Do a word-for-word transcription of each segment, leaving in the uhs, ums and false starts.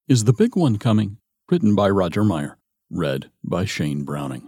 Is the Big One Coming? Written by Roger Meyer. Read by Shane Browning.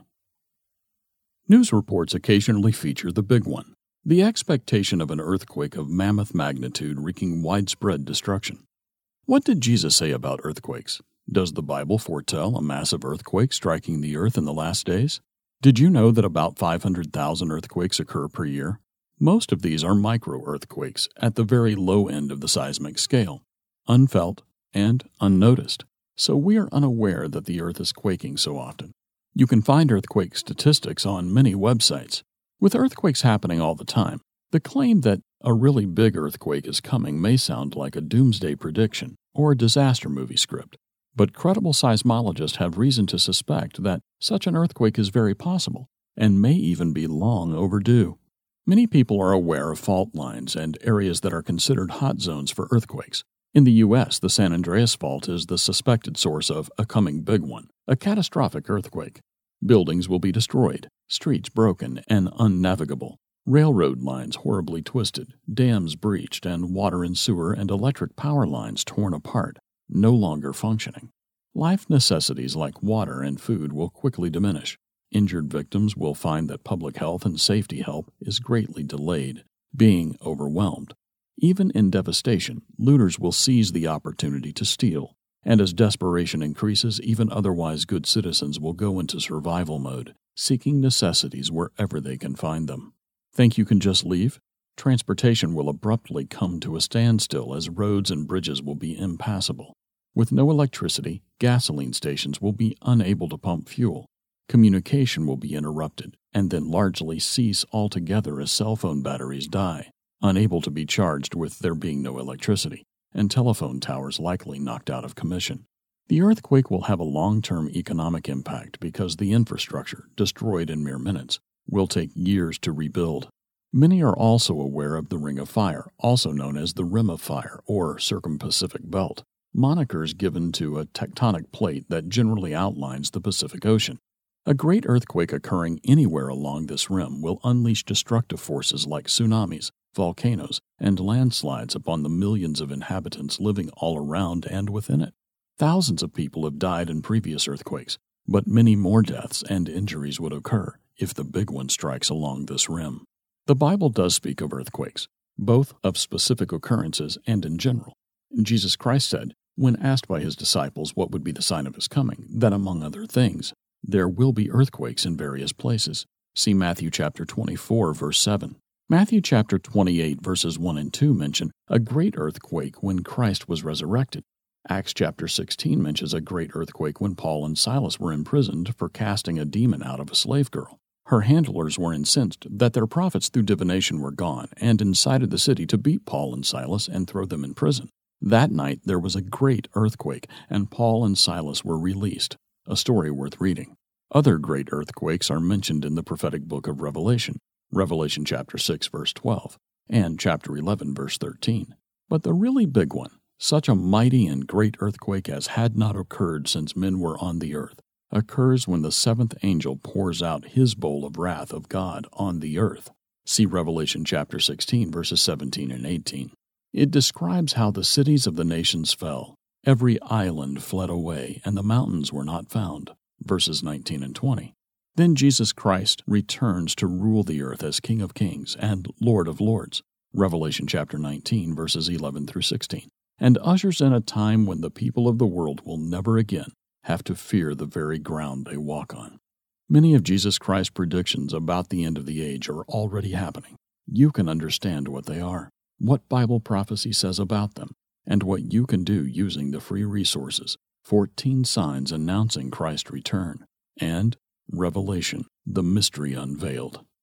News reports occasionally feature the Big One, the expectation of an earthquake of mammoth magnitude wreaking widespread destruction. What did Jesus say about earthquakes? Does the Bible foretell a massive earthquake striking the earth in the last days? Did you know that about five hundred thousand earthquakes occur per year? Most of these are micro-earthquakes at the very low end of the seismic scale, unfelt and unnoticed, so we are unaware that the earth is quaking so often. You can find earthquake statistics on many websites. With earthquakes happening all the time, the claim that a really big earthquake is coming may sound like a doomsday prediction or a disaster movie script, but credible seismologists have reason to suspect that such an earthquake is very possible and may even be long overdue. Many people are aware of fault lines and areas that are considered hot zones for earthquakes. In the U S, the San Andreas Fault is the suspected source of a coming big one, a catastrophic earthquake. Buildings will be destroyed, streets broken and unnavigable, railroad lines horribly twisted, dams breached, and water and sewer and electric power lines torn apart, no longer functioning. Life necessities like water and food will quickly diminish. Injured victims will find that public health and safety help is greatly delayed, being overwhelmed. Even in devastation, looters will seize the opportunity to steal, and as desperation increases, even otherwise good citizens will go into survival mode, seeking necessities wherever they can find them. Think you can just leave? Transportation will abruptly come to a standstill as roads and bridges will be impassable. With no electricity, gasoline stations will be unable to pump fuel. Communication will be interrupted, and then largely cease altogether as cell phone batteries die, unable to be charged with there being no electricity, and telephone towers likely knocked out of commission. The earthquake will have a long-term economic impact because the infrastructure, destroyed in mere minutes, will take years to rebuild. Many are also aware of the Ring of Fire, also known as the Rim of Fire or Circum-Pacific Belt, monikers given to a tectonic plate that generally outlines the Pacific Ocean. A great earthquake occurring anywhere along this rim will unleash destructive forces like tsunamis, volcanoes, and landslides upon the millions of inhabitants living all around and within it. Thousands of people have died in previous earthquakes, but many more deaths and injuries would occur if the big one strikes along this rim. The Bible does speak of earthquakes, both of specific occurrences and in general. Jesus Christ said, when asked by his disciples what would be the sign of his coming, that among other things, there will be earthquakes in various places. See Matthew chapter twenty-four, verse seven. Matthew chapter twenty-eight, verses one and two mention a great earthquake when Christ was resurrected. Acts chapter sixteen mentions a great earthquake when Paul and Silas were imprisoned for casting a demon out of a slave girl. Her handlers were incensed that their prophets through divination were gone and incited the city to beat Paul and Silas and throw them in prison. That night there was a great earthquake, and Paul and Silas were released, a story worth reading. Other great earthquakes are mentioned in the prophetic book of Revelation, Revelation chapter six, verse twelve, and chapter eleven, verse thirteen. But the really big one, such a mighty and great earthquake as had not occurred since men were on the earth, occurs when the seventh angel pours out his bowl of wrath of God on the earth. See Revelation chapter sixteen, verses seventeen and eighteen. It describes how the cities of the nations fell. Every island fled away, and the mountains were not found. Verses nineteen and twenty. Then Jesus Christ returns to rule the earth as King of Kings and Lord of Lords. Revelation chapter nineteen, verses eleven through sixteen. And ushers in a time when the people of the world will never again have to fear the very ground they walk on. Many of Jesus Christ's predictions about the end of the age are already happening. You can understand what they are, what Bible prophecy says about them, and what you can do using the free resources, fourteen Signs Announcing Christ's Return, and Revelation, the Mystery Unveiled.